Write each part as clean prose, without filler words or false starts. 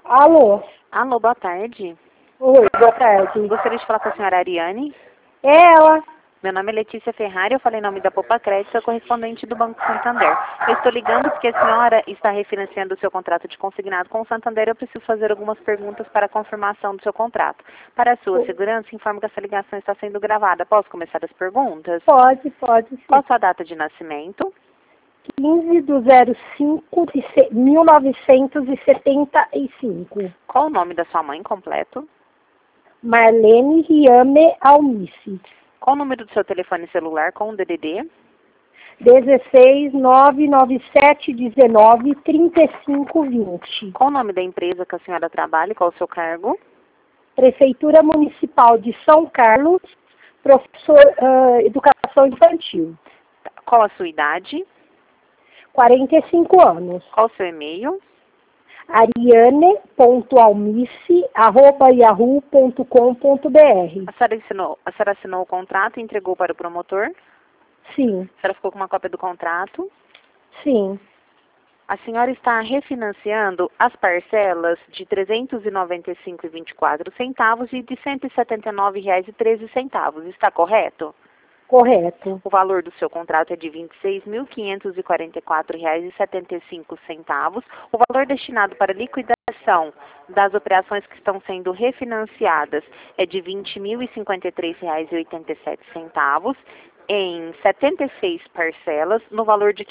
Alô? Alô, boa tarde. Oi, boa tarde. Gostaria de falar com a senhora Ariane. É ela? Meu nome é Letícia Ferrari, eu falei em nome da Poupa Crédito, sou correspondente do Banco Santander. Eu estou ligando porque a senhora está refinanciando o seu contrato de consignado com o Santander. Eu preciso fazer algumas perguntas para a confirmação do seu contrato. Para a sua segurança, informo que essa ligação está sendo gravada. Posso começar as perguntas? Pode, sim. Qual a sua data de nascimento? 15/05/1975. Qual o nome da sua mãe completo? Marlene Riame Almice. Qual o número do seu telefone celular com o DDD? 16 99719 3520. Qual o nome da empresa que a senhora trabalha e qual o seu cargo? Prefeitura Municipal de São Carlos, professor Educação Infantil. Qual a sua idade? 45 anos. Qual o seu e-mail? ariane.almice@yahoo.com.br. A senhora assinou o contrato e entregou para o promotor? Sim, A senhora ficou com uma cópia do contrato? sim, A senhora está refinanciando as parcelas de R$ 395,24 e de R$ 179,13. Está correto? correto. O valor do seu contrato é de R$ 26.544,75. O valor destinado para liquidação das operações que estão sendo refinanciadas é de R$ 20.053,87 em 76 parcelas, no valor de R$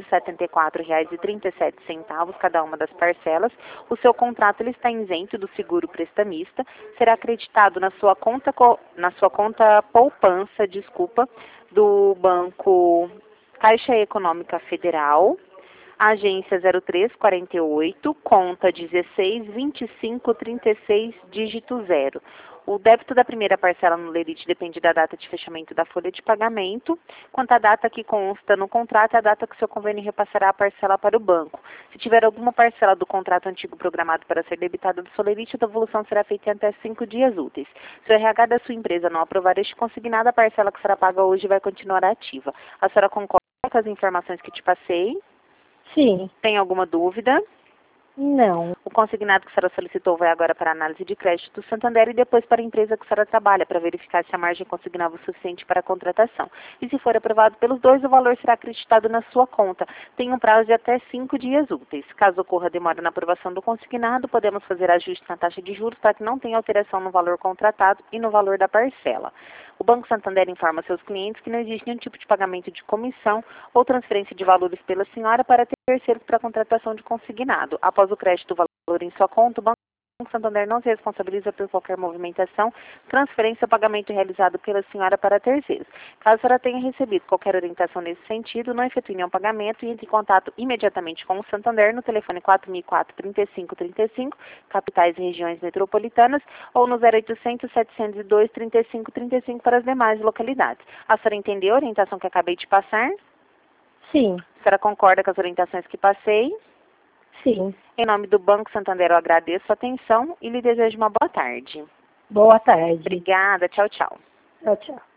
574,37 cada uma das parcelas. O seu contrato ele está isento do seguro prestamista, será acreditado na sua conta poupança, do Banco Caixa Econômica Federal, agência 0348, conta 162536, dígito 0. O débito da primeira parcela no lerite depende da data de fechamento da folha de pagamento. Quanto à data que consta no contrato, é a data que o seu convênio repassará a parcela para o banco. Se tiver alguma parcela do contrato antigo programado para ser debitada do seu lerite, a devolução será feita em até 5 dias úteis. Se o RH da sua empresa não aprovar este consignado, a parcela que será paga hoje vai continuar ativa. A senhora concorda com as informações que te passei? Sim, Tem alguma dúvida? não. O consignado que a senhora solicitou vai agora para a análise de crédito do Santander e depois para a empresa que a senhora trabalha, para verificar se a margem consignável é suficiente para a contratação. E se for aprovado pelos dois, o valor será acreditado na sua conta. Tem um prazo de até 5 dias úteis. Caso ocorra demora na aprovação do consignado, podemos fazer ajuste na taxa de juros para que não tenha alteração no valor contratado e no valor da parcela. O Banco Santander informa seus clientes que não existe nenhum tipo de pagamento de comissão ou transferência de valores pela senhora para terceiros para a contratação de consignado. Após o crédito do valor em sua conta, o Banco Santander não se responsabiliza por qualquer movimentação, transferência ou pagamento realizado pela senhora para terceiros. Caso a senhora tenha recebido qualquer orientação nesse sentido, não efetue nenhum pagamento e entre em contato imediatamente com o Santander no telefone 4004-3535, capitais e regiões metropolitanas, ou no 0800-702-3535 para as demais localidades. A senhora entendeu a orientação que acabei de passar? Sim, A senhora concorda com as orientações que passei? sim. Em nome do Banco Santander, eu agradeço a atenção e lhe desejo uma boa tarde. Boa tarde. Obrigada. Tchau, tchau. Tchau, tchau.